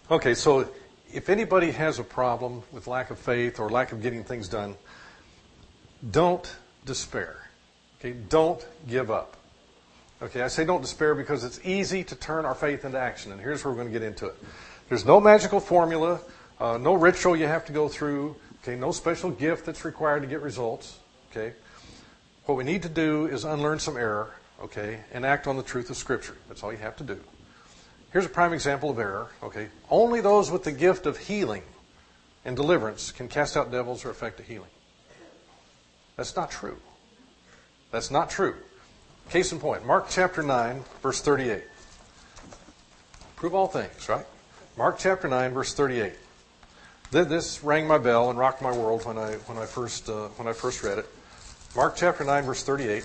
Okay, so if anybody has a problem with lack of faith or lack of getting things done, don't despair. Okay, don't give up. Okay, I say don't despair because it's easy to turn our faith into action, and here's where we're going to get into it. There's no magical formula, no ritual you have to go through, okay, no special gift that's required to get results, okay. What we need to do is unlearn some error, okay, and act on the truth of Scripture. That's all you have to do. Here's a prime example of error, okay. Only those with the gift of healing and deliverance can cast out devils or effect a healing. That's not true. That's not true. Case in point, Mark chapter 9, verse 38. Prove all things, right? Mark chapter 9, verse 38. This rang my bell and rocked my world when I first read it. Mark chapter 9, verse 38.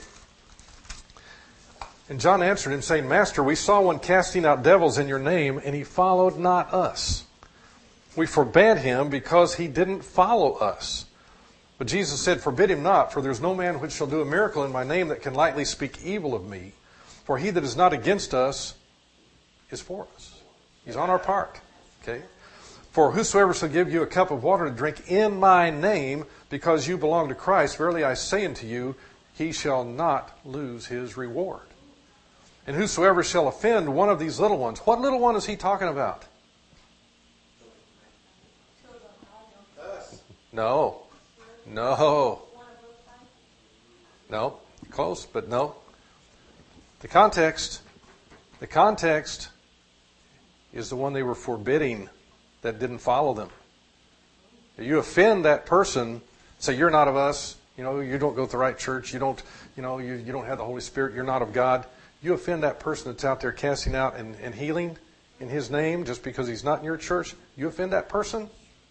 And John answered him, saying, Master, we saw one casting out devils in your name, and he followed not us. We forbade him because he didn't follow us. But Jesus said, Forbid him not, for there is no man which shall do a miracle in my name that can lightly speak evil of me. For he that is not against us is for us. He's on our part. Okay? For whosoever shall give you a cup of water to drink in my name, because you belong to Christ, verily I say unto you, he shall not lose his reward. And whosoever shall offend one of these little ones, what little one is he talking about? No. Close, but no. The context is the one they were forbidding that didn't follow them. You offend that person, say you're not of us, you don't go to the right church, you don't have the Holy Spirit, you're not of God. You offend that person that's out there casting out and healing in His name just because he's not in your church. You offend that person.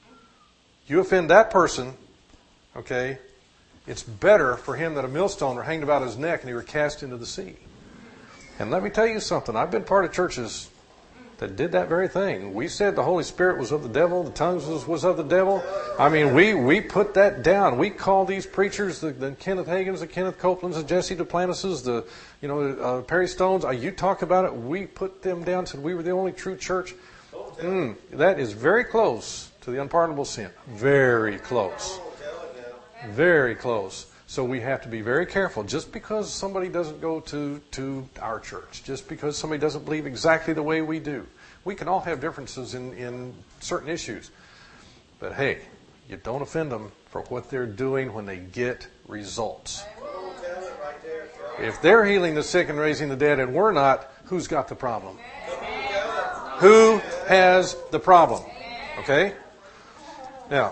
Okay, it's better for him that a millstone were hanged about his neck and he were cast into the sea. And let me tell you something. I've been part of churches that did that very thing. We said the Holy Spirit was of the devil, the tongues was of the devil. I mean, we put that down. We call these preachers the Kenneth Hagins, the Kenneth Copelands, the Jesse Duplantises, the Perry Stones. You talk about it. We put them down, said we were the only true church. That is very close to the unpardonable sin. Very close. Very close. So we have to be very careful. Just because somebody doesn't go to our church, just because somebody doesn't believe exactly the way we do, we can all have differences in certain issues. But hey, you don't offend them for what they're doing when they get results. If they're healing the sick and raising the dead and we're not, who's got the problem? Who has the problem? Okay? Now,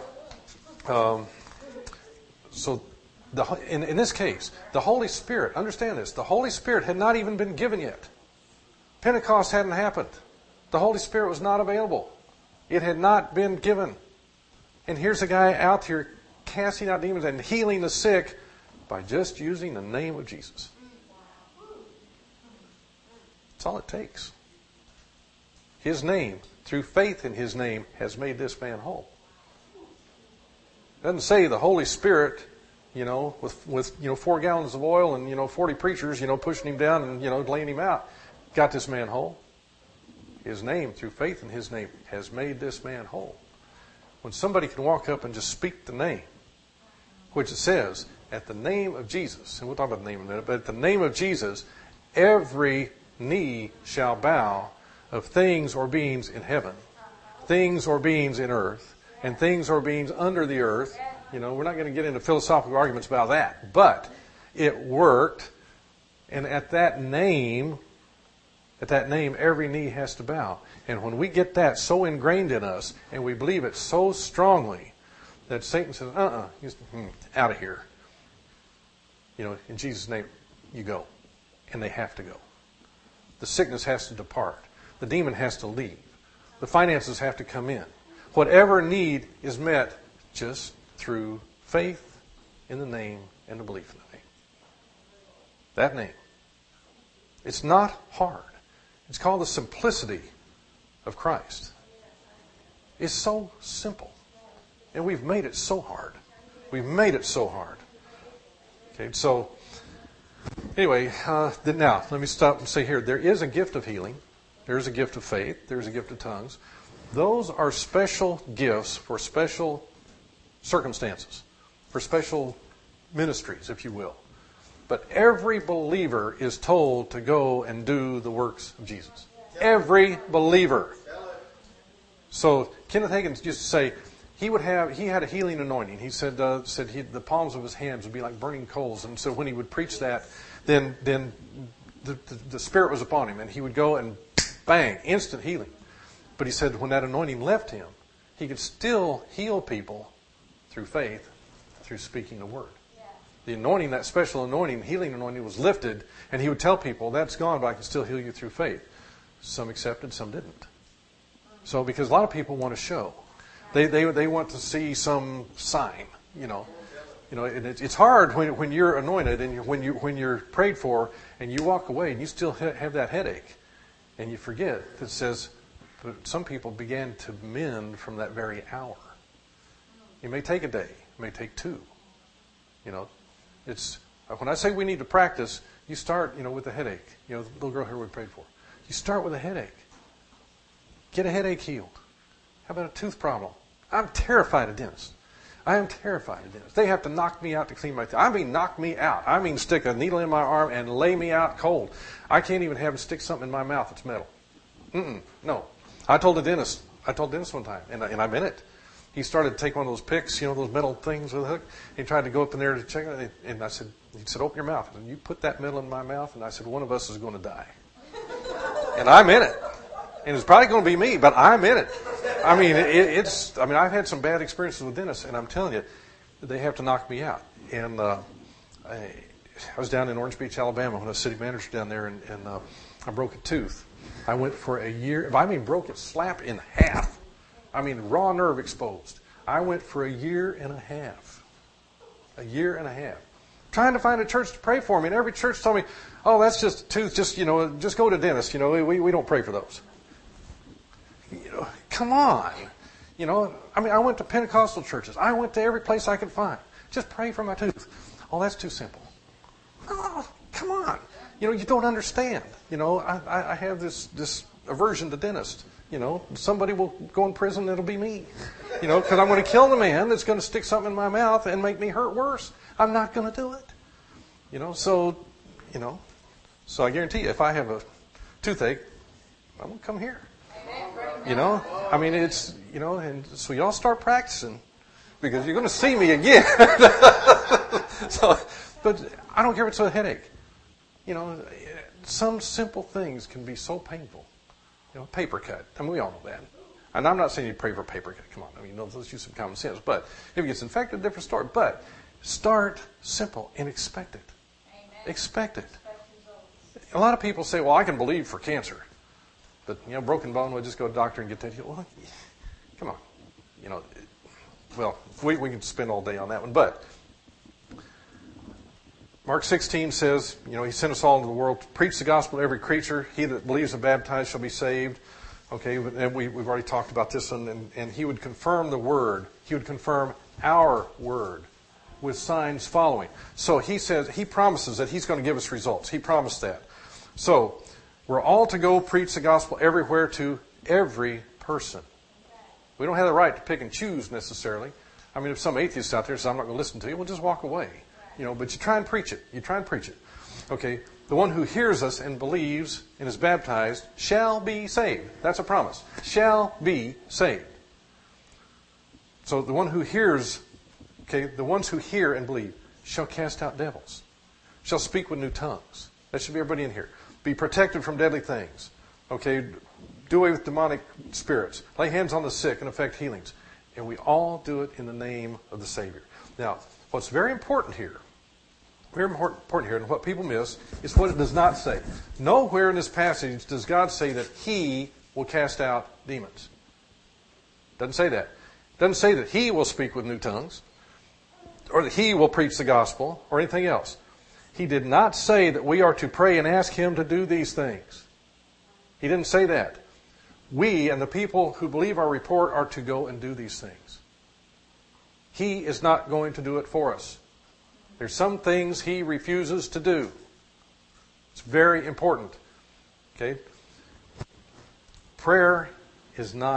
so in this case, the Holy Spirit, understand this, the Holy Spirit had not even been given yet. Pentecost hadn't happened. The Holy Spirit was not available. It had not been given. And here's a guy out here casting out demons and healing the sick by just using the name of Jesus. That's all it takes. His name, through faith in His name, has made this man whole. It doesn't say the Holy Spirit, with 4 gallons of oil and 40 preachers, pushing him down and laying him out, got this man whole. His name, through faith in His name, has made this man whole. When somebody can walk up and just speak the name, which it says, at the name of Jesus, and we'll talk about the name in a minute, but at the name of Jesus, every knee shall bow of things or beings in heaven, things or beings in earth, and things or beings under the earth. We're not going to get into philosophical arguments about that, but it worked. And at that name, every knee has to bow. And when we get that so ingrained in us, and we believe it so strongly, that Satan says, out of here. In Jesus' name, you go. And they have to go. The sickness has to depart. The demon has to leave. The finances have to come in. Whatever need is met just through faith in the name and the belief in the name. That name. It's not hard. It's called the simplicity of Christ. It's so simple. And we've made it so hard. We've made it so hard. Okay, so anyway, now let me stop and say here, there is a gift of healing. There is a gift of faith. There is a gift of tongues. Those are special gifts for special circumstances, for special ministries, if you will. But every believer is told to go and do the works of Jesus. Every believer. So Kenneth Hagin used to say he had a healing anointing. He said the palms of his hands would be like burning coals, and so when he would preach that, then the Spirit was upon him, and he would go and bang, instant healing. But he said when that anointing left him, he could still heal people through faith, through speaking the word. The anointing, that special anointing, healing anointing, was lifted, and he would tell people, that's gone, but I can still heal you through faith. Some accepted, some didn't. So, because a lot of people want to show. They want to see some sign, and it's hard when you're anointed and when you're prayed for and you walk away and you still have that headache and you forget that it says, but some people began to mend from that very hour. It may take a day, it may take two. It's when I say we need to practice, you start, with a headache. The little girl here we prayed for. You start with a headache. Get a headache healed. How about a tooth problem? I'm terrified of dentists. I am terrified of dentists. They have to knock me out to clean my teeth. I mean, knock me out. I mean, stick a needle in my arm and lay me out cold. I can't even have them stick something in my mouth that's metal. No. I told the dentist one time, and I meant it. He started to take one of those picks, those metal things with a hook. He tried to go up in there to check it, and he said, open your mouth. And you put that metal in my mouth, and I said, one of us is going to die. And I'm in it. And it's probably going to be me, but I'm in it. I mean, I've had some bad experiences with dentists, and I'm telling you, they have to knock me out. And I was down in Orange Beach, Alabama, when I was city manager down there, and I broke a tooth. I went for a year. Broke it slap in half. Raw nerve exposed. I went for a year and a half. A year and a half. Trying to find a church to pray for me. And every church told me, oh, that's just a tooth. Just go to a dentist. We don't pray for those. Come on. I went to Pentecostal churches. I went to every place I could find. Just pray for my tooth. Oh, that's too simple. Oh, come on. You don't understand. I have this aversion to dentists. Somebody will go in prison, it'll be me. Because I'm going to kill the man that's going to stick something in my mouth and make me hurt worse. I'm not going to do it. So I guarantee you, if I have a toothache, I'm going to come here. It's, and so y'all start practicing because you're going to see me again. But I don't care if it's a headache. Some simple things can be so painful. Paper cut. We all know that. And I'm not saying you pray for paper cut. Come on. Let's use some common sense. But if it gets infected, different story. But start simple and expect it. Amen. Expect it. A lot of people say, well, I can believe for cancer. But, broken bone, we'll just go to the doctor and get that healed. Well, come on. Well, we can spend all day on that one. But Mark 16 says, He sent us all into the world to preach the gospel to every creature. He that believes and baptized shall be saved. Okay, and we've already talked about this one. And He would confirm the word. He would confirm our word with signs following. So He says, He promises that He's going to give us results. He promised that. So we're all to go preach the gospel everywhere to every person. We don't have the right to pick and choose necessarily. If some atheist out there says, I'm not going to listen to you, well, just walk away. But you try and preach it. Okay, the one who hears us and believes and is baptized shall be saved. That's a promise. Shall be saved. So the one who hears, the ones who hear and believe shall cast out devils. Shall speak with new tongues. That should be everybody in here. Be protected from deadly things. Okay, do away with demonic spirits. Lay hands on the sick and effect healings. And we all do it in the name of the Savior. Now, what's very important here, and what people miss, is what it does not say. Nowhere in this passage does God say that He will cast out demons. Doesn't say that. Doesn't say that He will speak with new tongues, or that He will preach the gospel, or anything else. He did not say that we are to pray and ask Him to do these things. He didn't say that. We and the people who believe our report are to go and do these things. He is not going to do it for us. There's some things He refuses to do. It's very important. Okay? Prayer is not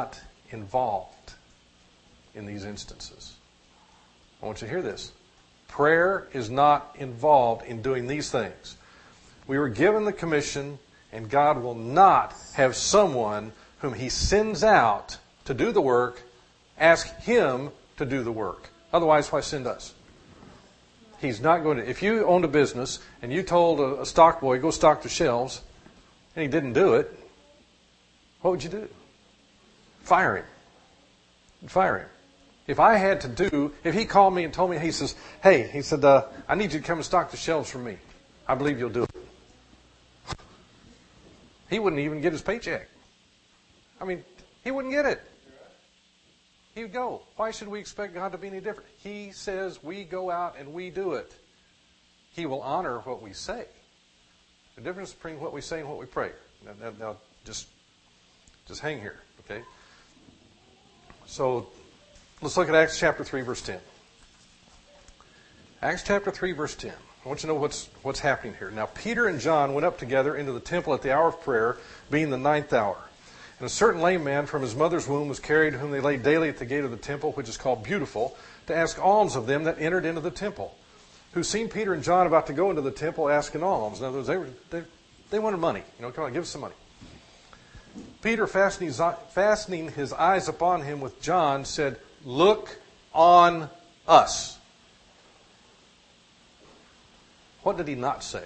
involved in these instances. I want you to hear this. Prayer is not involved in doing these things. We were given the commission, and God will not have someone whom He sends out to do the work ask Him to do the work. Otherwise, why send us? He's not going to. If you owned a business and you told a stock boy, go stock the shelves, and he didn't do it, what would you do? Fire him. You'd fire him. If he called me and told me, he says, hey, he said, I need you to come and stock the shelves for me. I believe you'll do it. He wouldn't even get his paycheck. I mean, he wouldn't get it. He would go. Why should we expect God to be any different? He says we go out and we do it. He will honor what we say. The difference between what we say and what we pray. Now just hang here, okay? So let's look at Acts chapter 3, verse 10. Acts chapter 3, verse 10. I want you to know what's happening here. Now, Peter and John went up together into the temple at the hour of prayer, being the 9th hour. And a certain lame man from his mother's womb was carried, whom they laid daily at the gate of the temple, which is called Beautiful, to ask alms of them that entered into the temple, who seen Peter and John about to go into the temple asking alms. In other words, they wanted money. Come on, give us some money. Peter, fastening his eyes upon him with John, said, look on us. What did he not say?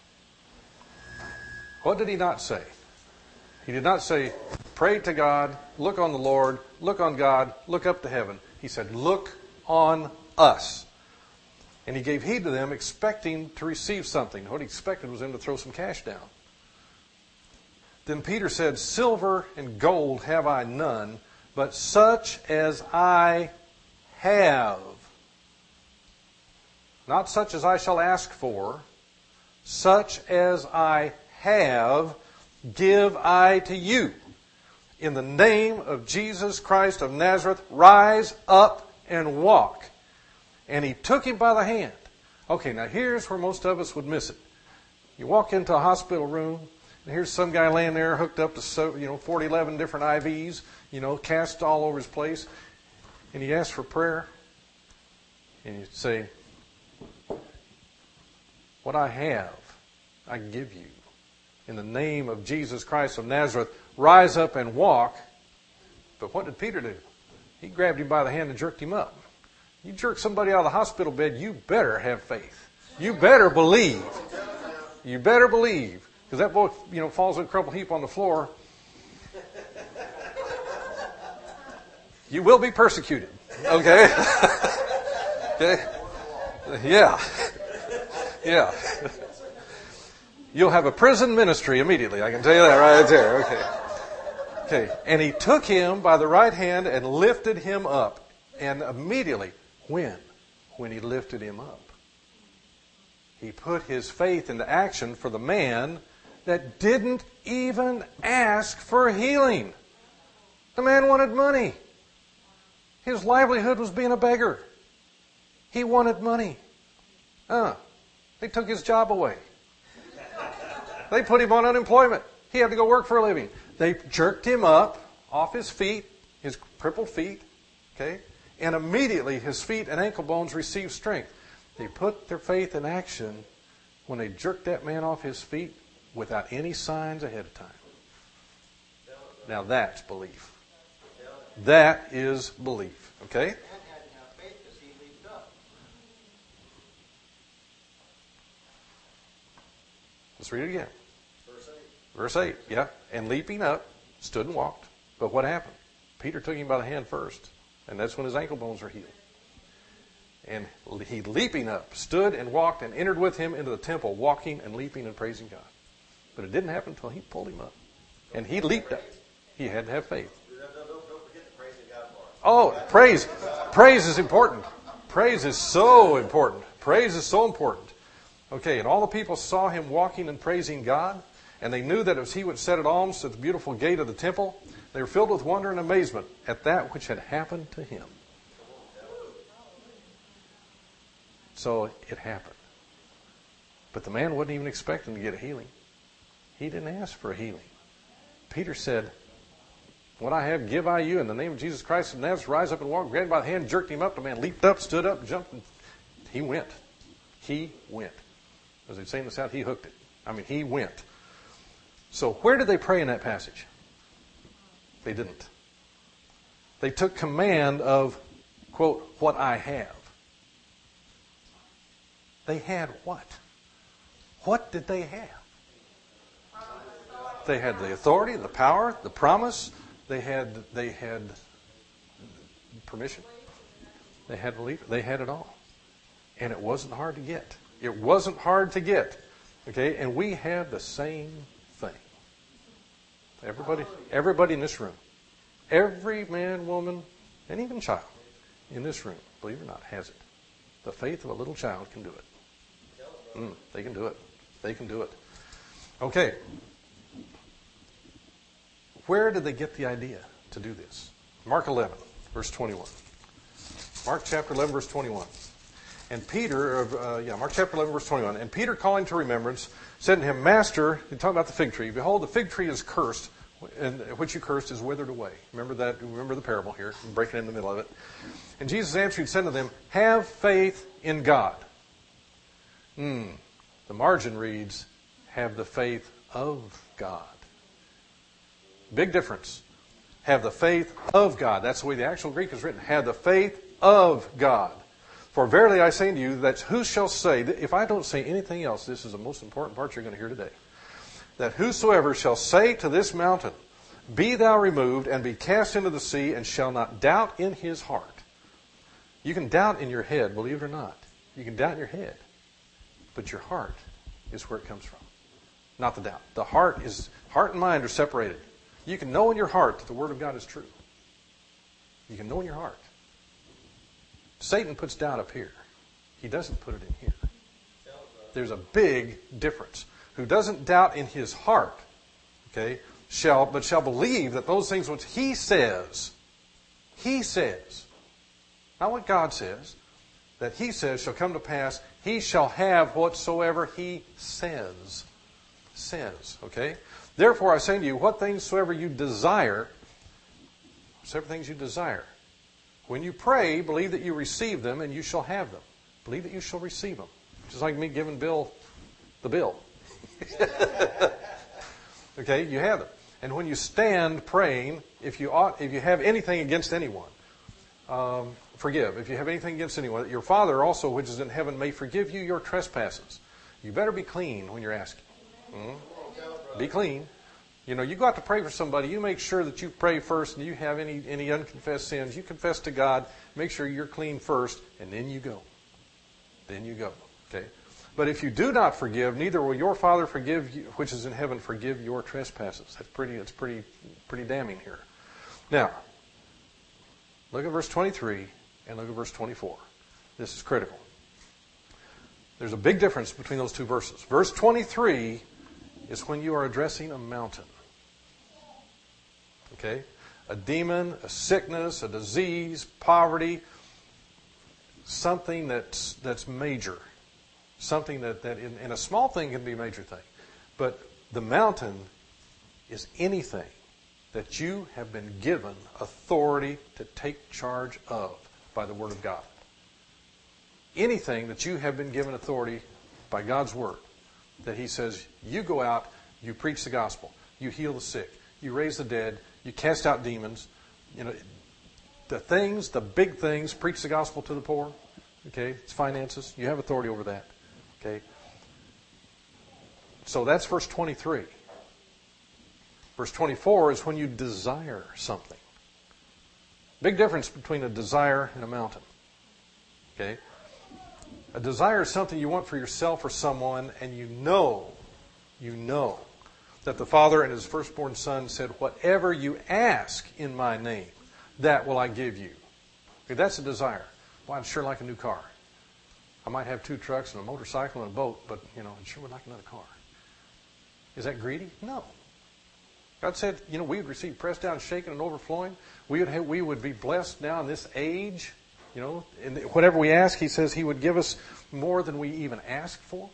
What did he not say? He did not say, pray to God, look on the Lord, look on God, look up to heaven. He said, look on us. And he gave heed to them, expecting to receive something. What he expected was them to throw some cash down. Then Peter said, silver and gold have I none, but such as I have. Not such as I shall ask for, such as I have, give I to you. In the name of Jesus Christ of Nazareth, rise up and walk. And he took him by the hand. Okay, now here's where most of us would miss it. You walk into a hospital room, and here's some guy laying there hooked up to 11 different IVs, cast all over his place. And you ask for prayer, and you say, what I have, I give you. In the name of Jesus Christ of Nazareth, rise up and walk. But what did Peter do? He grabbed him by the hand and jerked him up. You jerk somebody out of the hospital bed, you better have faith. You better believe. You better believe. Because that boy, falls in a crumpled heap on the floor. You will be persecuted. Okay? Okay? Yeah. Yeah. You'll have a prison ministry immediately. I can tell you that right there. Okay. And he took him by the right hand and lifted him up. And immediately, when he lifted him up, he put his faith into action for the man that didn't even ask for healing. The man wanted money. His livelihood was being a beggar. He wanted money. They took his job away. They put him on unemployment. He had to go work for a living. They jerked him up off his feet, his crippled feet, okay? And immediately his feet and ankle bones received strength. They put their faith in action when they jerked that man off his feet without any signs ahead of time. Now that's belief. That is belief, okay? Let's read it again. Verse 8, yeah. And leaping up, stood and walked. But what happened? Peter took him by the hand first, and that's when his ankle bones were healed. And he, leaping up, stood and walked and entered with him into the temple, walking and leaping and praising God. But it didn't happen until he pulled him up. And he leaped up. He had to have faith. Don't forget the praising God part. Oh, praise. Praise is important. Praise is so important. Praise is so important. Okay, and all the people saw him walking and praising God, and they knew that it was he which set at alms at the beautiful gate of the temple. They were filled with wonder and amazement at that which had happened to him. So it happened. But the man wasn't even expecting to get a healing. He didn't ask for a healing. Peter said, What I have, give I you. In the name of Jesus Christ of Nazareth, rise up and walk. Grabbed by the hand, jerked him up. The man leaped up, stood up, jumped, and he went. He went. As they say in the South, he hooked it. He went. So where did they pray in that passage? They didn't. They took command of, quote, what I have. They had what? What did they have? They had the authority, the power, the promise. They had permission. They had belief. They had it all. And it wasn't hard to get. It wasn't hard to get. Okay? And we have the same thing. Everybody in this room. Every man, woman, and even child in this room, believe it or not, has it. The faith of a little child can do it. They can do it. They can do it. Okay. Where did they get the idea to do this? Mark 11, verse 21. Mark chapter 11, verse 21. And Peter, Mark chapter 11, verse 21. And Peter, calling to remembrance, said to him, Master, he's talking about the fig tree. Behold, the fig tree is cursed, and which you cursed is withered away. Remember that? Remember the parable here. I'm breaking in the middle of it. And Jesus answered and said to them, Have faith in God. The margin reads, Have the faith of God. Big difference. Have the faith of God. That's the way the actual Greek is written. Have the faith of God. For verily I say to you, that who shall say, if I don't say anything else, this is the most important part you're going to hear today. That whosoever shall say to this mountain, Be thou removed and be cast into the sea, and shall not doubt in his heart. You can doubt in your head, believe it or not. You can doubt in your head. But your heart is where it comes from. Not the doubt. The heart and mind are separated. You can know in your heart that the Word of God is true. You can know in your heart. Satan puts doubt up here. He doesn't put it in here. There's a big difference. Who doesn't doubt in his heart, okay, shall believe that those things which he says, not what God says, that he says shall come to pass, he shall have whatsoever he says. Okay? Therefore I say to you, what things soever you desire, when you pray, believe that you receive them and you shall have them. Believe that you shall receive them. Just like me giving Bill the bill. Okay, you have them. And when you stand praying, if you have anything against anyone, forgive. If you have anything against anyone, your Father also, which is in heaven, may forgive you your trespasses. You better be clean when you're asking. Be clean. You go out to pray for somebody. You make sure that you pray first, and you have any unconfessed sins. You confess to God. Make sure you're clean first, and then you go. Okay. But if you do not forgive, neither will your Father forgive you, which is in heaven, forgive your trespasses. That's pretty damning here. Now, look at verse 23 and look at verse 24. This is critical. There's a big difference between those two verses. Verse 23 is when you are addressing a mountain. Okay? A demon, a sickness, a disease, poverty, something that's major. Something that in a small thing can be a major thing. But the mountain is anything that you have been given authority to take charge of by the Word of God. Anything that you have been given authority by God's Word. That He says, you go out, you preach the gospel, you heal the sick, you raise the dead, you cast out demons. The big things, preach the gospel to the poor. Okay, it's finances. You have authority over that. Okay, so that's verse 23. Verse 24 is when you desire something. Big difference between a desire and a mountain. Okay, a desire is something you want for yourself or someone, and you know that the Father and His firstborn Son said, whatever you ask in my name, that will I give you. Okay, that's a desire. Well, I'd sure like a new car. I might have 2 trucks and a motorcycle and a boat, but, I'd sure would like another car. Is that greedy? No. God said, we would receive pressed down, shaken, and overflowing. We would be blessed now in this age. And whatever we ask, He says He would give us more than we even ask for.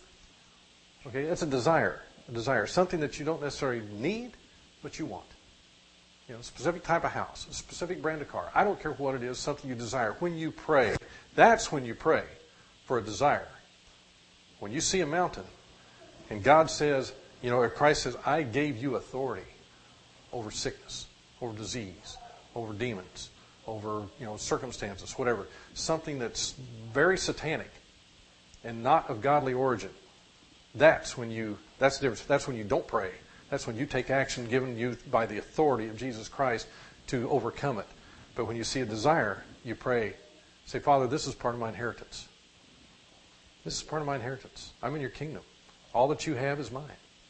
Okay, that's a desire. A desire. Something that you don't necessarily need, but you want. a specific type of house, a specific brand of car. I don't care what it is, something you desire. When you pray, that's when you pray for a desire. When you see a mountain and God says, or Christ says, I gave you authority over sickness, over disease, over demons, over, circumstances, whatever. Something that's very satanic and not of godly origin. That's the difference. That's when you don't pray. That's when you take action given you by the authority of Jesus Christ to overcome it. But when you see a desire, you pray. Say, Father, this is part of my inheritance. This is part of my inheritance. I'm in your kingdom. All that you have is mine.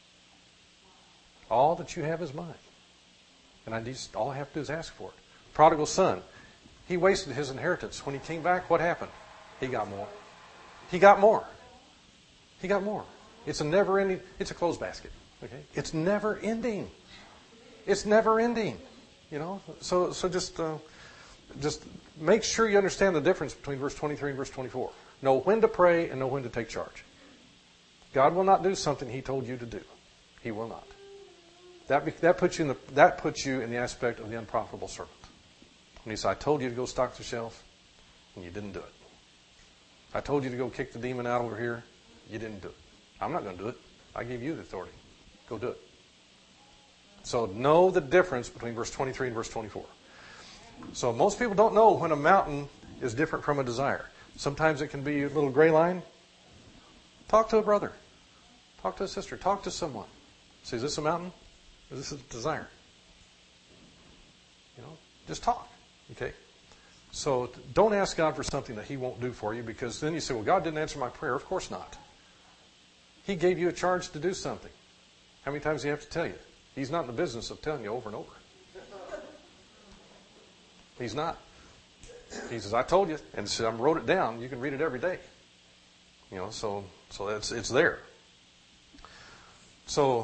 All that you have is mine. And all I have to do is ask for it. Prodigal son, he wasted his inheritance. When he came back, what happened? He got more. He got more. He got more. It's a never-ending, it's a clothes basket. Okay? It's never ending. It's never ending. So just make sure you understand the difference between verse 23 and verse 24. Know when to pray and know when to take charge. God will not do something He told you to do. He will not. That puts you in the aspect of the unprofitable servant. When He said, I told you to go stock the shelf, and you didn't do it. I told you to go kick the demon out over here, you didn't do it. I'm not going to do it. I gave you the authority. Go do it. So know the difference between verse 23 and verse 24. So most people don't know when a mountain is different from a desire. Sometimes it can be a little gray line. Talk to a brother. Talk to a sister. Talk to someone. Say, is this a mountain? Or is this a desire? Just talk. Okay? So don't ask God for something that He won't do for you, because then you say, well, God didn't answer my prayer. Of course not. He gave you a charge to do something. How many times do you have to tell you? He's not in the business of telling you over and over. He's not. He says, I told you. And so I wrote it down. You can read it every day. So it's there. So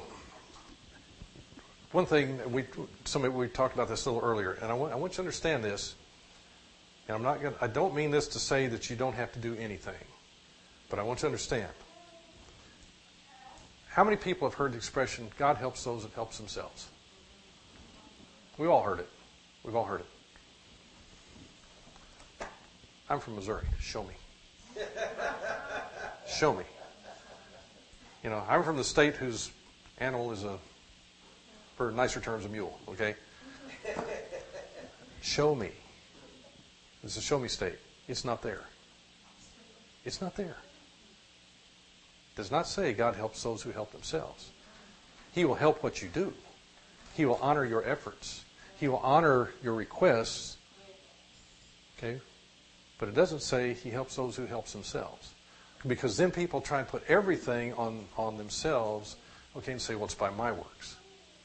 one thing, we talked about this a little earlier, and I want you to understand this. And I don't mean this to say that you don't have to do anything, but I want you to understand. How many people have heard the expression, God helps those that helps themselves? We've all heard it. We've all heard it. I'm from Missouri. Show me. Show me. I'm from the state whose animal is for nicer terms, a mule. Okay? Show me. This is a show me state. It's not there. It's not there. It does not say God helps those who help themselves. He will help what you do. He will honor your efforts. He will honor your requests. Okay? But it doesn't say He helps those who help themselves. Because then people try and put everything on themselves, okay, and say, well, it's by my works.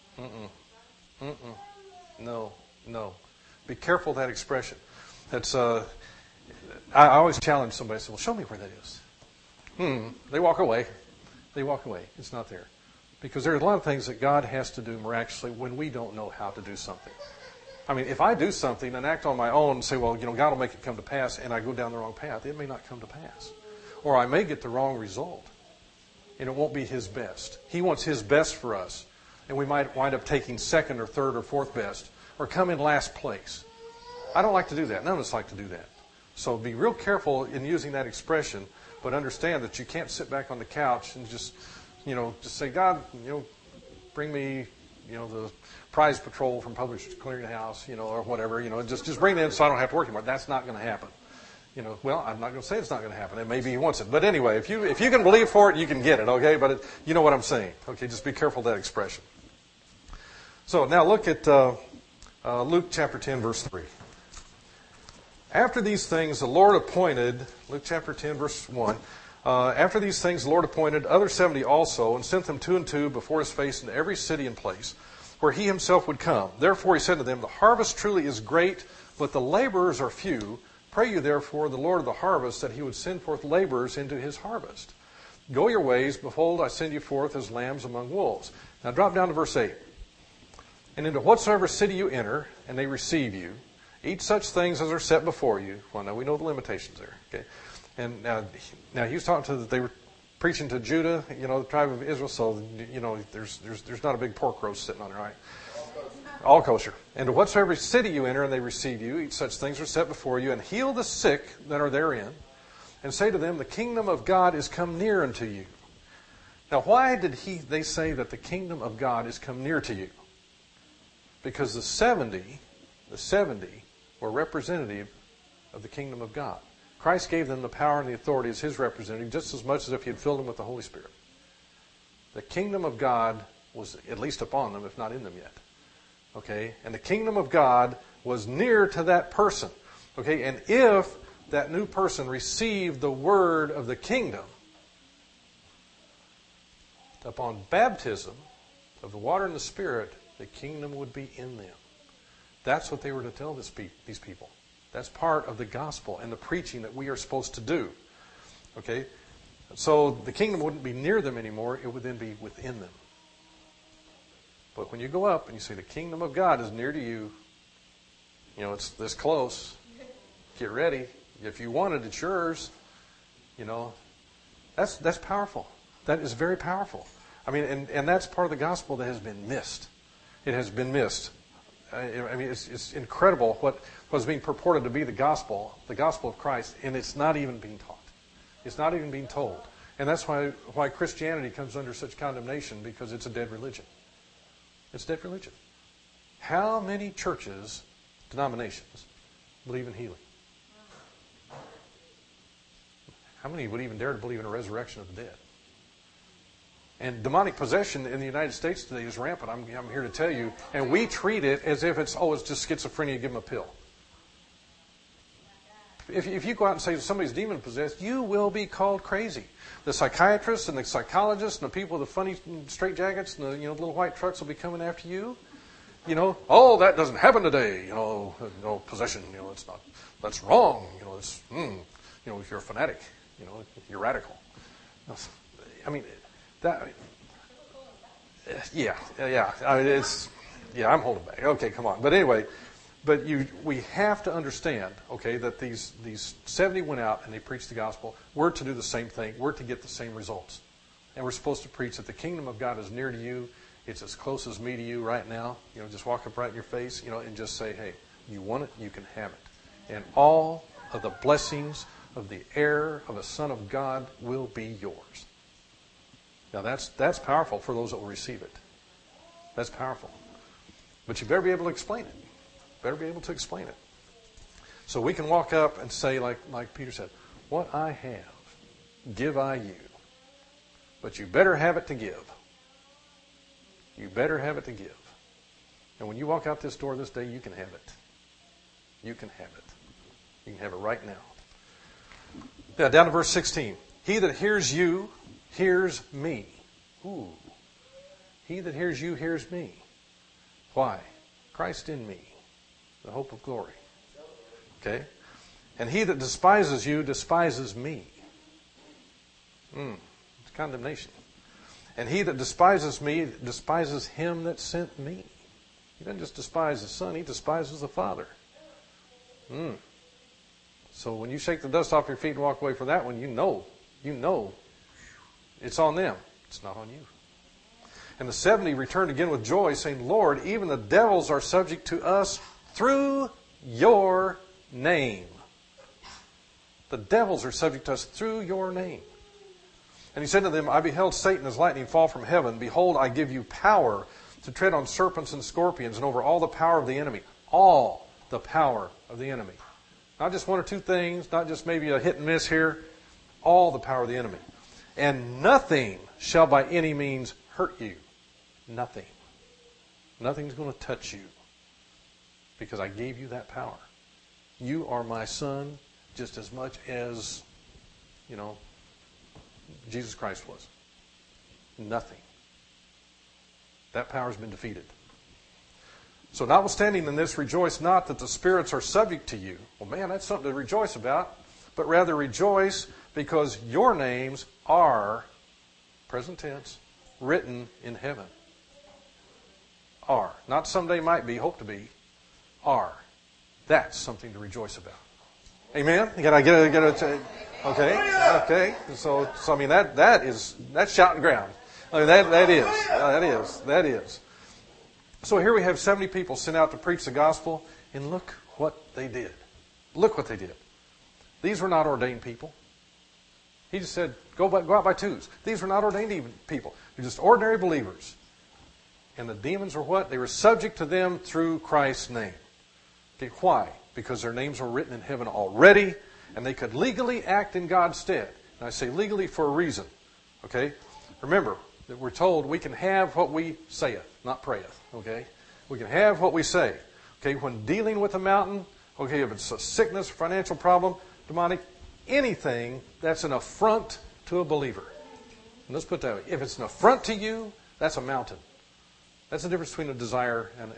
No. Be careful of that expression. That's I always challenge somebody. I say, well, show me where that is. They walk away. It's not there. Because there are a lot of things that God has to do miraculously when we don't know how to do something. I mean, if I do something and act on my own and say, well, God will make it come to pass, and I go down the wrong path, it may not come to pass. Or I may get the wrong result, and it won't be His best. He wants His best for us, and we might wind up taking second or third or fourth best, or come in last place. I don't like to do that. None of us like to do that. So be real careful in using that expression, but understand that you can't sit back on the couch and just say, God, bring me, the prize patrol from Publishers Clearinghouse, or whatever, just bring it in so I don't have to work anymore. That's not going to happen. Well, I'm not going to say it's not going to happen, and maybe He wants it. But anyway, if you can believe for it, you can get it, okay? But you know what I'm saying, okay? Just be careful of that expression. So now look at Luke chapter 10, verse 3. After these things, the Lord appointed, Luke chapter 10, verse 1, after these things, the Lord appointed other 70 also, and sent them 2 and 2 before His face into every city and place where He Himself would come. Therefore He said to them, the harvest truly is great, but the laborers are few. Pray you therefore the Lord of the harvest that He would send forth laborers into His harvest. Go your ways, behold, I send you forth as lambs among wolves. Now drop down to verse 8. And into whatsoever city you enter, and they receive you, eat such things as are set before you. Well, now we know the limitations there. Okay, and now he was talking to they were preaching to Judah, the tribe of Israel. So there's not a big pork roast sitting on there, right? All kosher. And to whatsoever city you enter and they receive you, eat such things are set before you, and heal the sick that are therein, and say to them, the kingdom of God is come near unto you. Now, why did they say that the kingdom of God is come near to you? Because the 70 were representative of the kingdom of God. Christ gave them the power and the authority as his representative, just as much as if he had filled them with the Holy Spirit. The kingdom of God was at least upon them, if not in them yet. Okay? And the kingdom of God was near to that person. Okay? And if that new person received the word of the kingdom, upon baptism of the water and the Spirit, the kingdom would be in them. That's what they were to tell these people. That's part of the gospel and the preaching that we are supposed to do. Okay? So the kingdom wouldn't be near them anymore. It would then be within them. But when you go up and you say the kingdom of God is near to you, you know, it's this close. Get ready. If you want it, it's yours. You know, that's powerful. That is very powerful. I mean, and that's part of the gospel that has been missed. It has been missed. I mean, it's incredible what was being purported to be the gospel of Christ, and it's not even being taught. It's not even being told. And that's why Christianity comes under such condemnation, because it's a dead religion. It's a dead religion. How many churches, denominations, believe in healing? How many would even dare to believe in a resurrection of the dead? And demonic possession in the United States today is rampant, I'm here to tell you. And we treat it as if it's just schizophrenia, give them a pill. If you go out and say somebody's demon-possessed, you will be called crazy. The psychiatrists and the psychologists and the people with the funny straitjackets and the little white trucks will be coming after you. Oh, that doesn't happen today. Possession. It's not. That's wrong. It's. If you're a fanatic, you're radical. I mean, that. Yeah. I mean, I'm holding back. Okay, come on. But anyway. But we have to understand, okay, that these 70 went out and they preached the gospel. We're to do the same thing. We're to get the same results. And we're supposed to preach that the kingdom of God is near to you. It's as close as me to you right now. Just walk up right in your face, and just say, hey, you want it, you can have it. And all of the blessings of the heir of a son of God will be yours. Now that's powerful for those that will receive it. That's powerful. But you better be able to explain it. Better be able to explain it. So we can walk up and say, like Peter said, what I have, give I you. But you better have it to give. You better have it to give. And when you walk out this door this day, you can have it. You can have it. You can have it right now. Now, down to verse 16. He that hears you, hears me. Ooh. He that hears you, hears me. Why? Christ in me. The hope of glory. Okay? And he that despises you despises me. It's condemnation. And he that despises me despises him that sent me. He doesn't just despise the Son, he despises the Father. So when you shake the dust off your feet and walk away from that one, you know it's on them. It's not on you. And the 70 returned again with joy, saying, Lord, even the devils are subject to us through your name. The devils are subject to us through your name. And he said to them, I beheld Satan as lightning fall from heaven. Behold, I give you power to tread on serpents and scorpions and over all the power of the enemy. All the power of the enemy. Not just one or two things, not just maybe a hit and miss here. All the power of the enemy. And nothing shall by any means hurt you. Nothing. Nothing's going to touch you. Because I gave you that power. You are my son just as much as, Jesus Christ was. Nothing. That power has been defeated. So notwithstanding in this, rejoice not that the spirits are subject to you. Well, man, that's something to rejoice about. But rather rejoice because your names are, present tense, written in heaven. Are. Not someday might be, hope to be. Are. That's something to rejoice about. Amen? Can I get a okay. So I mean that's shouting ground. I mean that is. So here we have 70 people sent out to preach the gospel, and look what they did. Look what they did. These were not ordained people. He just said, go out by twos. These were not ordained even people. They're just ordinary believers. And the demons were what? They were subject to them through Christ's name. Okay, why? Because their names were written in heaven already, and they could legally act in God's stead. And I say legally for a reason. Okay? Remember that we're told we can have what we saith, not prayeth. Okay? We can have what we say. Okay? When dealing with a mountain, okay, if it's a sickness, financial problem, demonic, anything that's an affront to a believer. And let's put it that way. If it's an affront to you, that's a mountain. That's the difference between a desire and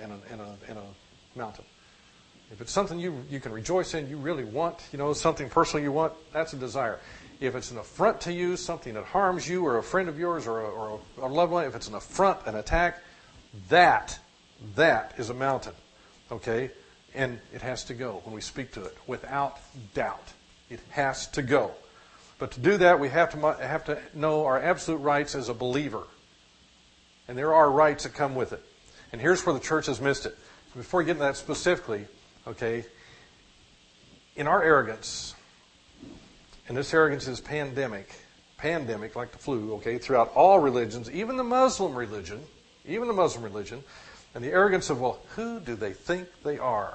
a mountain. If it's something you can rejoice in, you really want, something personal you want, that's a desire. If it's an affront to you, something that harms you or a friend of yours or a loved one, if it's an affront, an attack, that is a mountain. Okay? And it has to go when we speak to it, without doubt. It has to go. But to do that, we have to know our absolute rights as a believer. And there are rights that come with it. And here's where the church has missed it. Before we get into that specifically, okay, in our arrogance, and this arrogance is pandemic like the flu, okay, throughout all religions, even the Muslim religion, and the arrogance of, well, who do they think they are?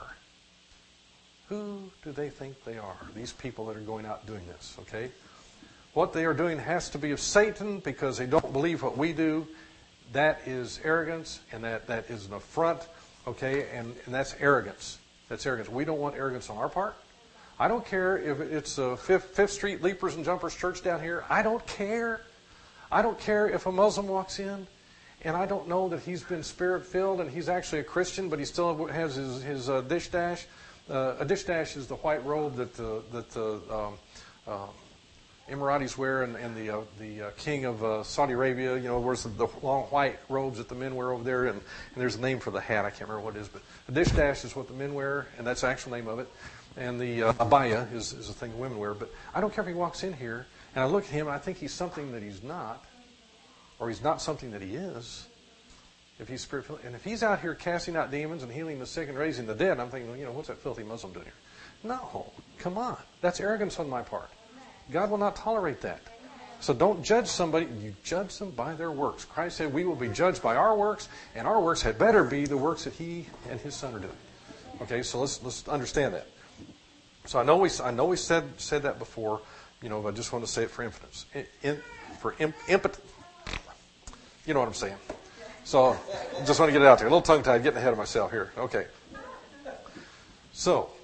Who do they think they are? These people that are going out doing this, okay? What they are doing has to be of Satan because they don't believe what we do. That is arrogance, and that is an affront, okay, and that's arrogance. That's arrogance. We don't want arrogance on our part. I don't care if it's a Fifth Street Leapers and Jumpers church down here. I don't care. I don't care if a Muslim walks in and I don't know that he's been Spirit-filled and he's actually a Christian, but he still has his dish dash. A dish dash is the white robe that the Emiratis wear, and the king of Saudi Arabia, wears the long white robes that the men wear over there, and there's a name for the hat. I can't remember what it is, but a dish dash is what the men wear, and that's the actual name of it. And the abaya is the thing the women wear. But I don't care if he walks in here, and I look at him, and I think he's something that he's not, or he's not something that he is. If he's Spirit-filled, and if he's out here casting out demons and healing the sick and raising the dead, I'm thinking, what's that filthy Muslim doing here? No, come on. That's arrogance on my part. God will not tolerate that. So don't judge somebody. You judge them by their works. Christ said we will be judged by our works, and our works had better be the works that He and His Son are doing. Okay, so let's understand that. So I know we said that before, but I just want to say it for impotence. Impotent. You know what I'm saying. So just want to get it out there. A little tongue-tied, getting ahead of myself here. Okay. So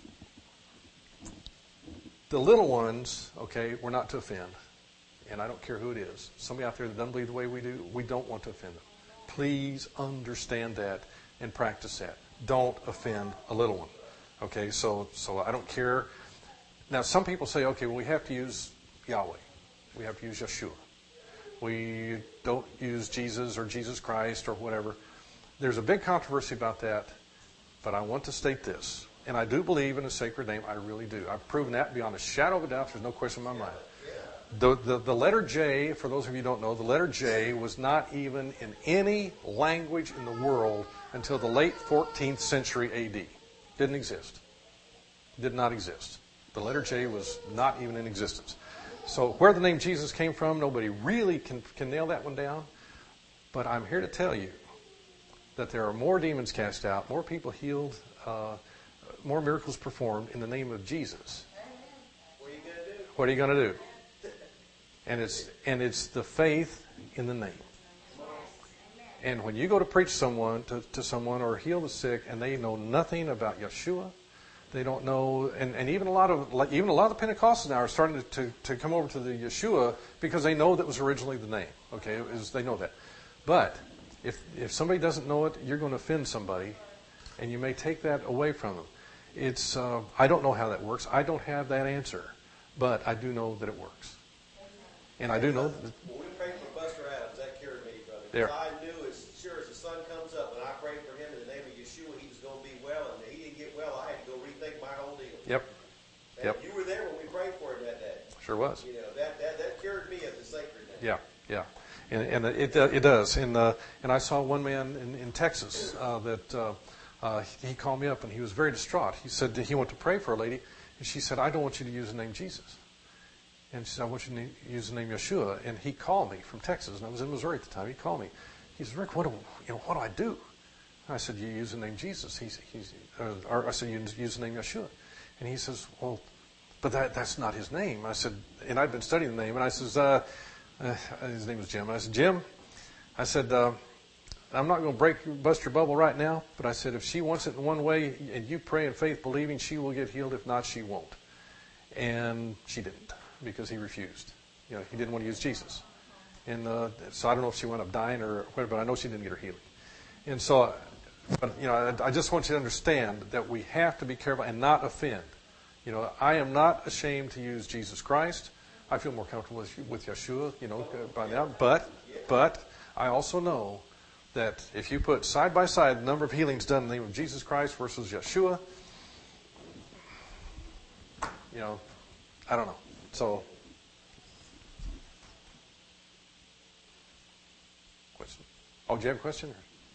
the little ones, okay, we're not to offend. And I don't care who it is. Somebody out there that doesn't believe the way we do, we don't want to offend them. Please understand that and practice that. Don't offend a little one. Okay, so I don't care. Now, some people say, okay, well, we have to use Yahweh. We have to use Yeshua. We don't use Jesus or Jesus Christ or whatever. There's a big controversy about that, but I want to state this. And I do believe in a sacred name. I really do. I've proven that beyond a shadow of a doubt. There's no question in my mind. The letter J, for those of you who don't know, the letter J was not even in any language in the world until the late 14th century A.D. Didn't exist. Did not exist. The letter J was not even in existence. So where the name Jesus came from, nobody really can nail that one down. But I'm here to tell you that there are more demons cast out, more people healed, more miracles performed in the name of Jesus. What are you going to do? What are you going to do? And it's the faith in the name. And when you go to preach to someone or heal the sick, and they know nothing about Yeshua, they don't know, and even a lot of the Pentecostals now are starting to come over to the Yeshua because they know that was originally the name. Okay, they know that. But if somebody doesn't know it, you're going to offend somebody, and you may take that away from them. It's I don't know how that works. I don't have that answer, but I do know that it works. And I do know that. When we prayed for Buster Adams, that cured me, brother. There. Because I knew as sure as the sun comes up, when I prayed for him in the name of Yeshua, he was going to be well, and he didn't get well. I had to go rethink my whole deal. Yep. And you were there when we prayed for him that day. Sure was. That cured me of the sacred name. Yeah. And it does. And I saw one man in Texas that he called me up, and he was very distraught. He said that he wanted to pray for a lady, and she said, I don't want you to use the name Jesus. And she said, I want you to use the name Yeshua. And he called me from Texas, and I was in Missouri at the time. He called me. He said, Rick, what do I do? And I said, you use the name Jesus. I said, you use the name Yeshua. And he says, well, but that's not his name. I said, and I'd been studying the name, and I says, his name was Jim. I said, Jim, I said, I'm not going to bust your bubble right now, but I said, if she wants it in one way and you pray in faith believing, she will get healed. If not, she won't. And she didn't, because he refused. He didn't want to use Jesus. And so I don't know if she wound up dying or whatever, but I know she didn't get her healing. And so, I just want you to understand that we have to be careful and not offend. I am not ashamed to use Jesus Christ. I feel more comfortable with Yeshua, by now. But I also know that if you put side by side the number of healings done in the name of Jesus Christ versus Yeshua, I don't know. So, question. Oh, do you have a question?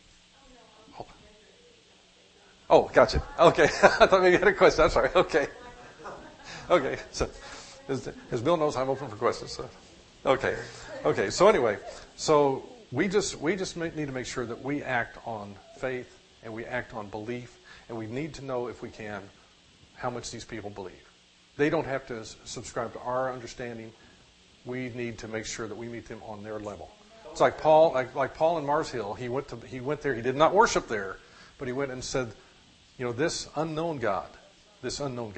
Oh, gotcha. Okay. I thought maybe you had a question. I'm sorry. Okay. Okay. So, as Bill knows, I'm open for questions. So. Okay. Okay. So anyway, we just need to make sure that we act on faith and we act on belief, and we need to know, if we can, how much these people believe. They don't have to subscribe to our understanding. We need to make sure that we meet them on their level. It's like Paul, like Paul in Mars Hill. He went there. He did not worship there, but he went and said, this unknown God, is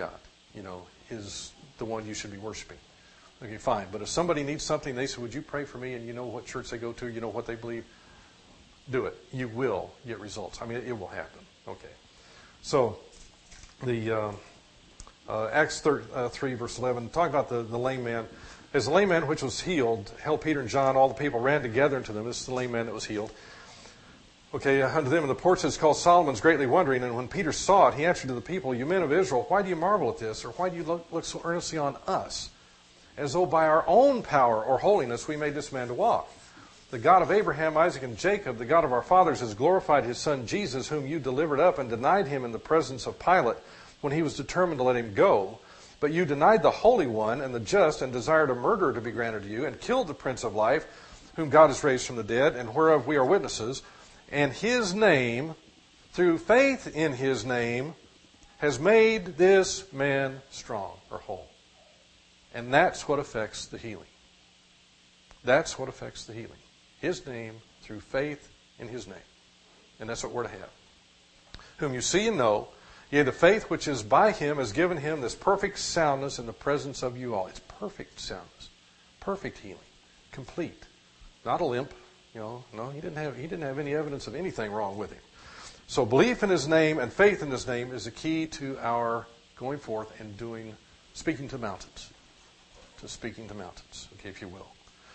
the one you should be worshiping. Okay, fine. But if somebody needs something, they say, would you pray for me? And you know what church they go to, you know what they believe, do it. You will get results. I mean, it will happen. Okay. So, the Acts 3, verse 11, talk about the lame man. As the lame man which was healed held Peter and John, all the people ran together unto them. This is the lame man that was healed. Okay, unto them in the porch is called Solomon's, greatly wondering. And when Peter saw it, he answered to the people, you men of Israel, why do you marvel at this? Or why do you look so earnestly on us, as though by our own power or holiness we made this man to walk? The God of Abraham, Isaac, and Jacob, the God of our fathers, has glorified his son Jesus, whom you delivered up and denied him in the presence of Pilate, when he was determined to let him go. But you denied the Holy One and the just, and desired a murderer to be granted to you, and killed the Prince of Life, whom God has raised from the dead, and whereof we are witnesses. And his name, through faith in his name, has made this man strong or whole. And that's what affects the healing. That's what affects the healing. His name, through faith in his name. And that's what we're to have. Whom you see and know, yea, the faith which is by him has given him this perfect soundness in the presence of you all. It's perfect soundness. Perfect healing. Complete. Not a limp. No, he didn't have any evidence of anything wrong with him. So belief in his name and faith in his name is the key to our going forth and speaking to mountains. To speaking to mountains, okay, if you will.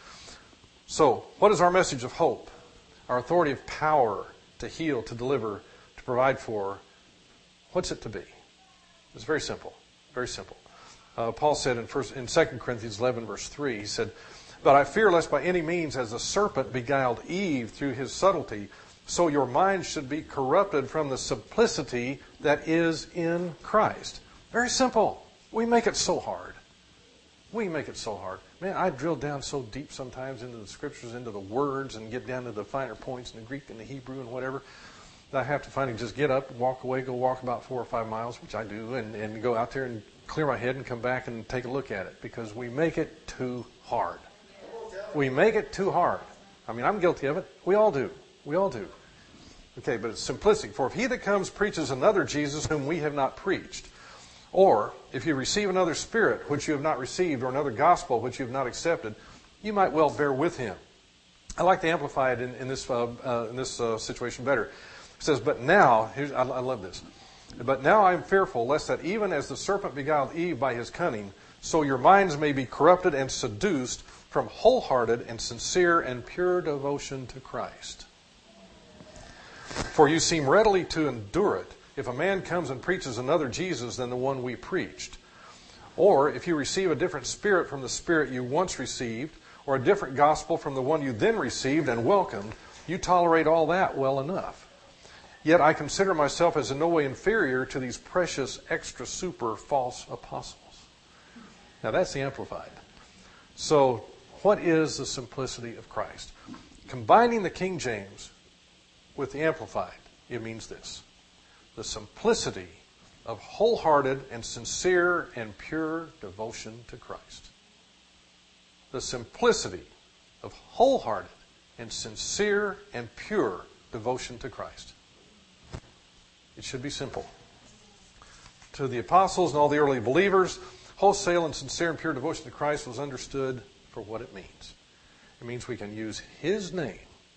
So, what is our message of hope? Our authority of power to heal, to deliver, to provide for. What's it to be? It's very simple. Very simple. Paul said in 2 Corinthians 11, verse 3, he said, but I fear lest by any means, as the serpent beguiled Eve through his subtlety, so your minds should be corrupted from the simplicity that is in Christ. Very simple. We make it so hard. We make it so hard. Man, I drill down so deep sometimes into the scriptures, into the words, and get down to the finer points in the Greek and the Hebrew and whatever, that I have to finally just get up, walk away, go walk about 4 or 5 miles, which I do, and go out there and clear my head and come back and take a look at it, because we make it too hard. We make it too hard. I mean, I'm guilty of it. We all do. We all do. Okay, but it's simplistic. For if he that comes preaches another Jesus whom we have not preached, or if you receive another spirit which you have not received, or another gospel which you have not accepted, you might well bear with him. I like to amplify it in this situation better. It says, but now, I love this. But now I am fearful lest that even as the serpent beguiled Eve by his cunning, so your minds may be corrupted and seduced from wholehearted and sincere and pure devotion to Christ. For you seem readily to endure it, if a man comes and preaches another Jesus than the one we preached. Or if you receive a different spirit from the spirit you once received, or a different gospel from the one you then received and welcomed, you tolerate all that well enough. Yet I consider myself as in no way inferior to these precious, extra, super false apostles. Now that's the Amplified. So what is the simplicity of Christ? Combining the King James with the Amplified, it means this: the simplicity of wholehearted and sincere and pure devotion to Christ. The simplicity of wholehearted and sincere and pure devotion to Christ. It should be simple. To the apostles and all the early believers, wholesale and sincere and pure devotion to Christ was understood for what it means. It means we can use His name,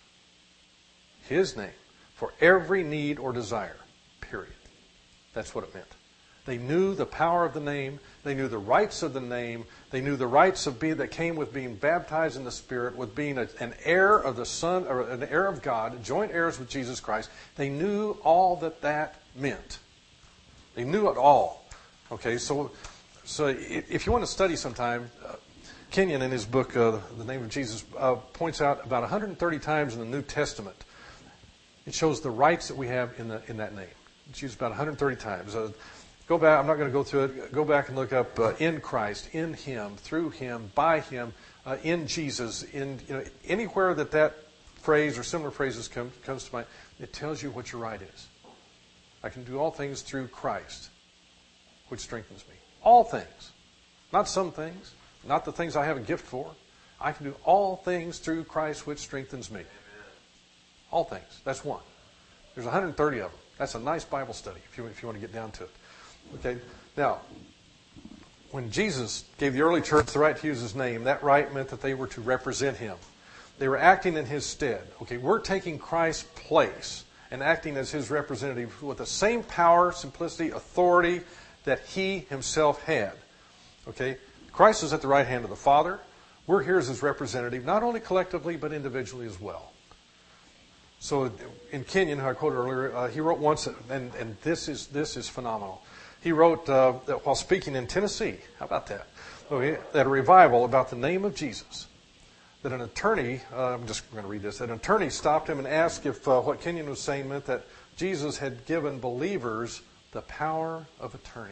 for every need or desire, period. That's what it meant. They knew the power of the name. They knew the rights of the name. They knew the rights that came with being baptized in the Spirit, with being an heir of the Son, or an heir of God, joint heirs with Jesus Christ. They knew all that meant. They knew it all. Okay, so if you want to study sometime, Kenyon in his book, The Name of Jesus, points out about 130 times in the New Testament, it shows the rights that we have in that name. It's used about 130 times. Go back. I'm not going to go through it. Go back and look up in Christ, in Him, through Him, by Him, in Jesus. Anywhere that phrase or similar phrases comes to mind, it tells you what your right is. I can do all things through Christ, which strengthens me. All things, not some things, not the things I have a gift for. I can do all things through Christ, which strengthens me. All things. That's one. There's 130 of them. That's a nice Bible study if you want to get down to it. Okay. Now, when Jesus gave the early church the right to use His name, that right meant that they were to represent Him. They were acting in His stead. Okay, we're taking Christ's place and acting as His representative with the same power, simplicity, authority that He Himself had. Okay, Christ is at the right hand of the Father. We're here as His representative, not only collectively but individually as well. So in Kenyon, who I quoted earlier, he wrote once, and this is phenomenal. He wrote that while speaking in Tennessee, how about that? Okay, at a revival about the name of Jesus, that an attorney, I'm just going to read this, an attorney stopped him and asked if what Kenyon was saying meant that Jesus had given believers the power of attorney.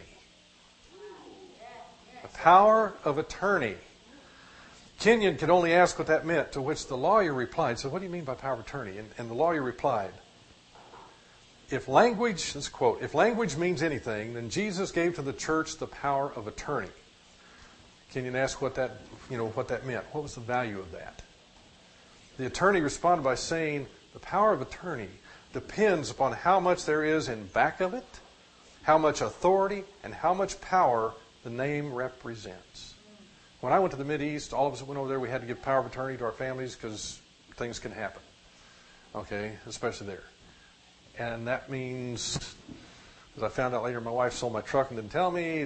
The power of attorney. Kenyon could only ask what that meant, to which the lawyer replied, so what do you mean by power of attorney? And the lawyer replied, if language, this quote, if language means anything, then Jesus gave to the church the power of attorney. Kenyon asked what that meant. What was the value of that? The attorney responded by saying, the power of attorney depends upon how much there is in back of it, how much authority, and how much power the name represents. When I went to the Mideast, all of us that went over there, we had to give power of attorney to our families because things can happen. Okay, especially there. And that means, as I found out later, my wife sold my truck and didn't tell me.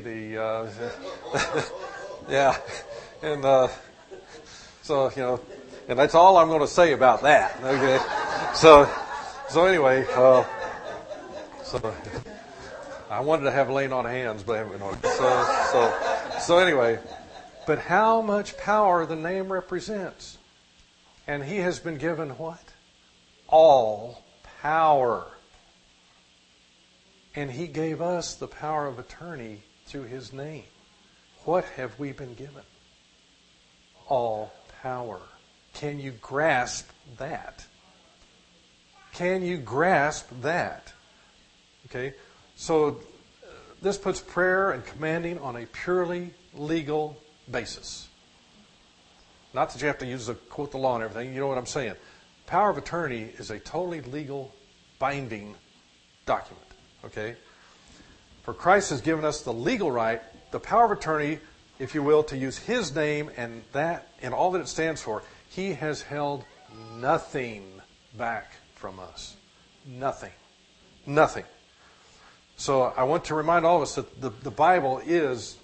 Yeah. And so, and that's all I'm going to say about that. Okay. So anyway, so I wanted to have laying on of hands, but I haven't been on. So anyway, but how much power the name represents. And He has been given what? All power. And He gave us the power of attorney through His name. What have we been given? All power. Can you grasp that? Can you grasp that? Okay, so this puts prayer and commanding on a purely legal basis. Not that you have to use quote the law and everything. You know what I'm saying. Power of attorney is a totally legal, binding document. Okay? For Christ has given us the legal right, the power of attorney, if you will, to use His name and that and all that it stands for. He has held nothing back from us. Nothing. Nothing. So I want to remind all of us that the Bible is,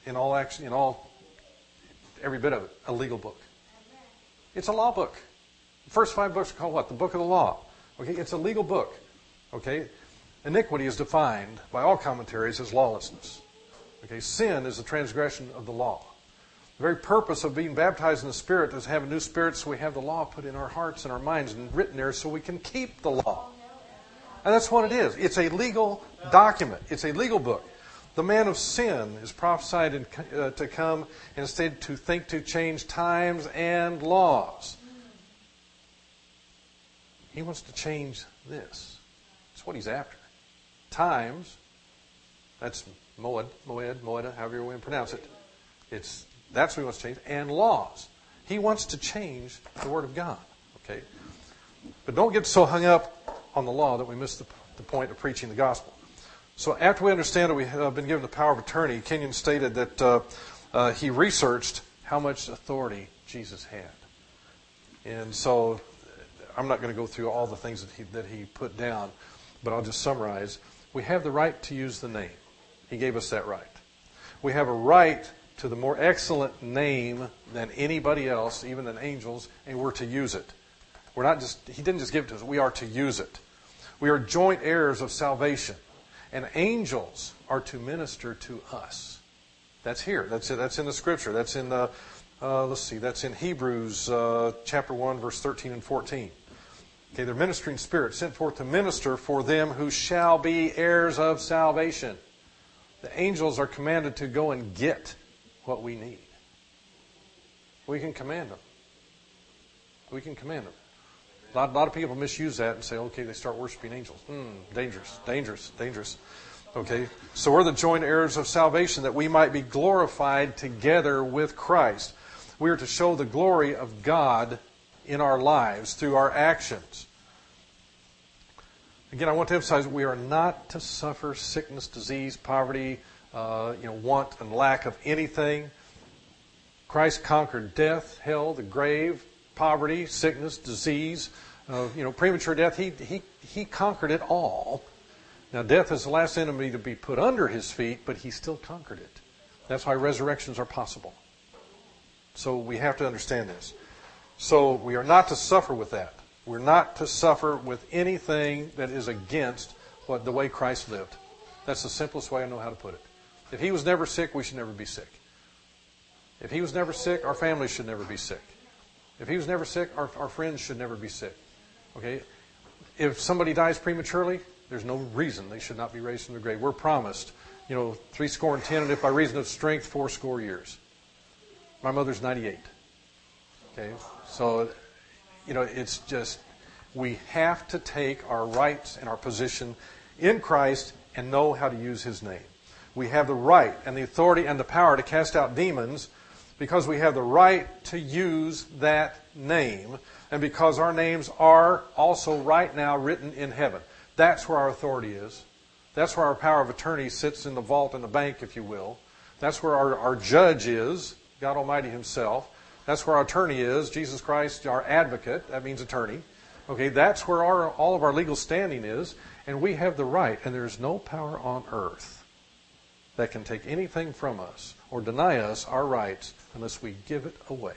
every bit of it, a legal book. It's a law book. The first 5 books are called what? The book of the law. Okay, it's a legal book. Okay, iniquity is defined by all commentaries as lawlessness. Okay, sin is the transgression of the law. The very purpose of being baptized in the Spirit is to have a new spirit, so we have the law put in our hearts and our minds and written there so we can keep the law. And that's what it is. It's a legal document. It's a legal book. The man of sin is prophesied to come and instead to think to change times and laws. He wants to change this. That's what he's after. Times, that's moed, however you want to pronounce it. That's what he wants to change. And laws. He wants to change the Word of God. Okay? But don't get so hung up on the law that we miss the point of preaching the gospel. So after we understand that we have been given the power of attorney, Kenyon stated that he researched how much authority Jesus had. And so I'm not going to go through all the things that he put down, but I'll just summarize. We have the right to use the name. He gave us that right. We have a right to the more excellent name than anybody else, even than angels, and we're to use it. He didn't just give it to us, we are to use it. We are joint heirs of salvation. And angels are to minister to us. That's here. That's it. That's in the Scripture. That's in that's in Hebrews chapter 1, verse 13 and 14. Okay, they're ministering spirits sent forth to minister for them who shall be heirs of salvation. The angels are commanded to go and get what we need. We can command them. We can command them. A lot of people misuse that and say, okay, they start worshiping angels. Dangerous. Okay, so we're the joint heirs of salvation that we might be glorified together with Christ. We are to show the glory of God in our lives through our actions. Again, I want to emphasize we are not to suffer sickness, disease, poverty, want and lack of anything. Christ conquered death, hell, the grave, poverty, sickness, disease, premature death. He conquered it all. Now, death is the last enemy to be put under his feet, but he still conquered it. That's why resurrections are possible. So we have to understand this. So we are not to suffer with that. We're not to suffer with anything that is against the way Christ lived. That's the simplest way I know how to put it. If he was never sick, we should never be sick. If he was never sick, our families should never be sick. If he was never sick, our friends should never be sick. Okay? If somebody dies prematurely, there's no reason they should not be raised from the grave. We're promised, 70, and if by reason of strength, 80 years. My mother's 98. Okay? So, it's just, we have to take our rights and our position in Christ and know how to use his name. We have the right and the authority and the power to cast out demons because we have the right to use that name and because our names are also right now written in heaven. That's where our authority is. That's where our power of attorney sits in the vault in the bank, if you will. That's where our judge is, God Almighty himself. That's where our attorney is, Jesus Christ, our advocate. That means attorney. Okay, that's where all of our legal standing is. And we have the right. And there's no power on earth that can take anything from us or deny us our rights unless we give it away.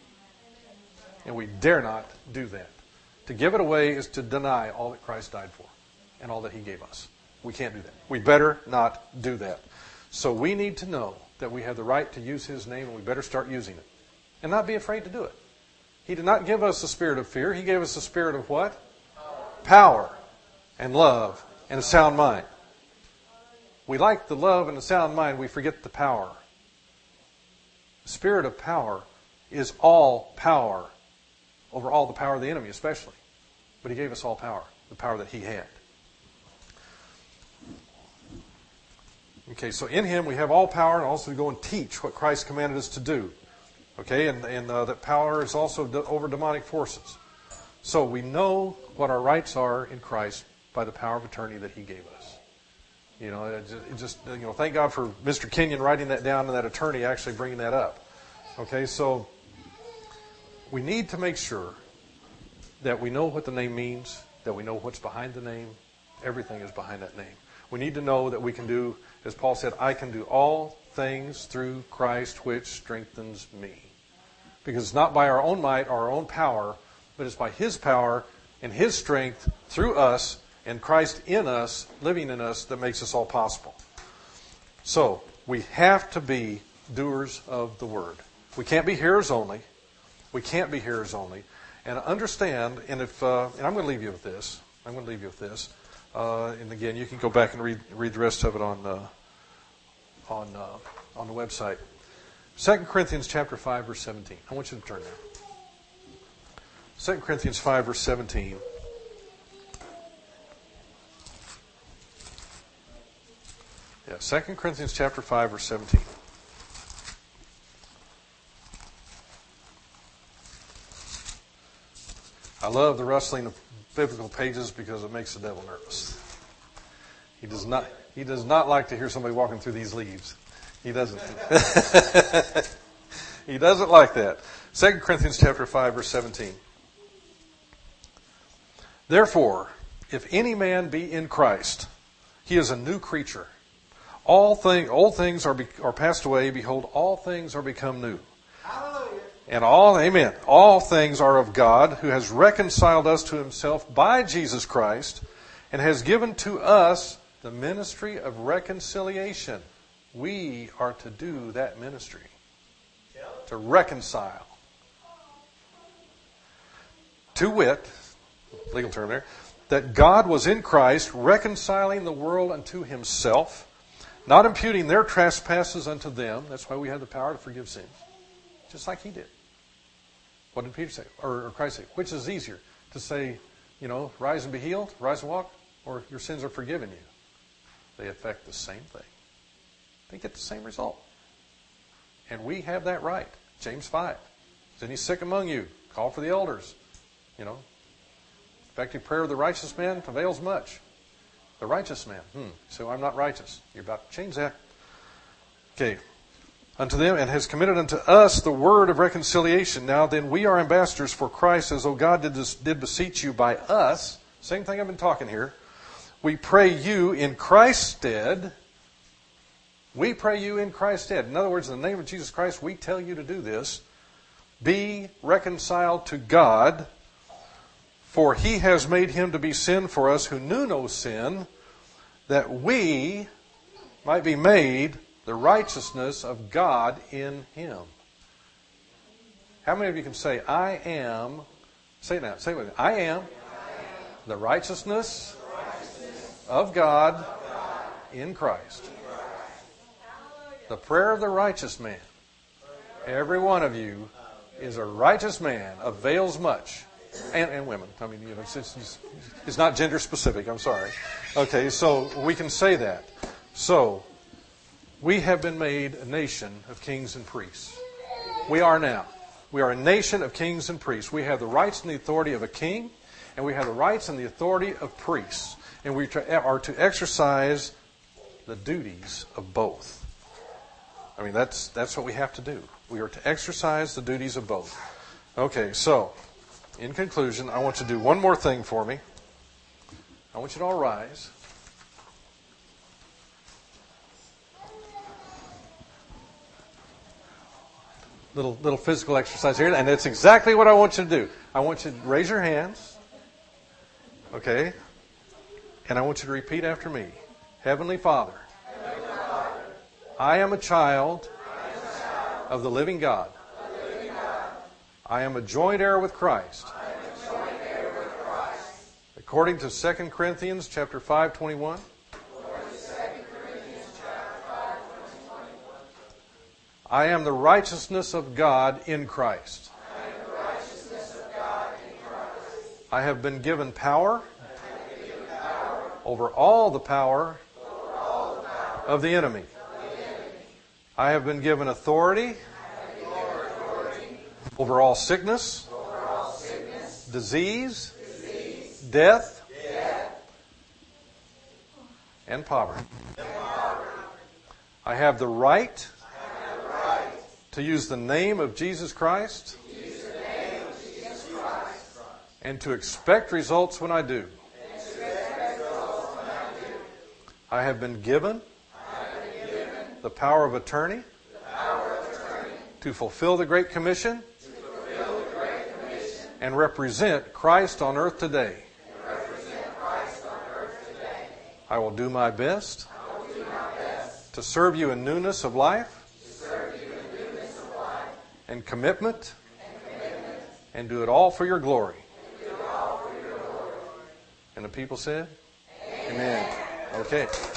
And we dare not do that. To give it away is to deny all that Christ died for and all that he gave us. We can't do that. We better not do that. So we need to know that we have the right to use his name and we better start using it. And not be afraid to do it. He did not give us the spirit of fear. He gave us the spirit of what? Power and love and a sound mind. We like the love and the sound mind. We forget the power. The spirit of power is all power over all the power of the enemy especially. But he gave us all power, the power that he had. Okay, so in him we have all power and also to go and teach what Christ commanded us to do. Okay, and that power is also over demonic forces. So we know what our rights are in Christ by the power of attorney that he gave us. Thank God for Mr. Kenyon writing that down and that attorney actually bringing that up. Okay, so we need to make sure that we know what the name means, that we know what's behind the name. Everything is behind that name. We need to know that we can do, as Paul said, I can do all things through Christ which strengthens me. Because it's not by our own might or our own power, but it's by his power and his strength through us and Christ in us, living in us, that makes this all possible. So, we have to be doers of the word. We can't be hearers only. We can't be hearers only. And understand, and I'm going to leave you with this. And again, you can go back and read the rest of it on the website. 2 Corinthians chapter 5, verse 17. I want you to turn there. 2 Corinthians 5, verse 17. Yeah, 2 Corinthians chapter 5, verse 17. I love the rustling of biblical pages because it makes the devil nervous. He does not like to hear somebody walking through these leaves. He doesn't. He doesn't like that. 2 Corinthians chapter 5, verse 17. Therefore, if any man be in Christ, he is a new creature. Old things are passed away. Behold, all things are become new. Hallelujah. And all things are of God, who has reconciled us to himself by Jesus Christ, and has given to us the ministry of reconciliation. We are to do that ministry. To reconcile. To wit, legal term there, that God was in Christ reconciling the world unto himself, not imputing their trespasses unto them. That's why we have the power to forgive sins. Just like he did. What did Peter say? Or Christ say? Which is easier? To say, rise and be healed, rise and walk, or your sins are forgiven you? They affect the same thing. They get the same result. And we have that right. James 5. Is any sick among you? Call for the elders. Effective prayer of the righteous man avails much. The righteous man. So I'm not righteous. You're about to change that. Okay. Unto them, and has committed unto us the word of reconciliation. Now then, we are ambassadors for Christ, as though God did beseech you by us. Same thing I've been talking here. We pray you in Christ's stead. We pray you in Christ's stead. In other words, in the name of Jesus Christ, we tell you to do this. Be reconciled to God, for he has made him to be sin for us who knew no sin, that we might be made the righteousness of God in him. How many of you can say, I am, say it now, say it with me, I am the righteousness of God in Christ. The prayer of the righteous man, every one of you is a righteous man, avails much. And women. I mean, it's not gender specific, I'm sorry. Okay, so we can say that. So, we have been made a nation of kings and priests. We are now. We are a nation of kings and priests. We have the rights and the authority of a king, and we have the rights and the authority of priests. And we are to exercise the duties of both. I mean, that's what we have to do. We are to exercise the duties of both. Okay, so, in conclusion, I want you to do one more thing for me. I want you to all rise. Little physical exercise here, and that's exactly what I want you to do. I want you to raise your hands, okay? And I want you to repeat after me. Heavenly Father, I am a child of the living God. I am a joint heir with Christ. According to 2 Corinthians chapter 5:21. I am the righteousness of God in Christ. I have been given power over all the power of the enemy. I have been given authority over all sickness, disease, death, and poverty. I have the right to use the name of Jesus Christ and to expect results when I do. I have been given the power of attorney to fulfill the Great Commission and represent Christ on earth today. I will do my best to serve you in newness of life and commitment, and do it all for your glory. And the people said, Amen. Okay.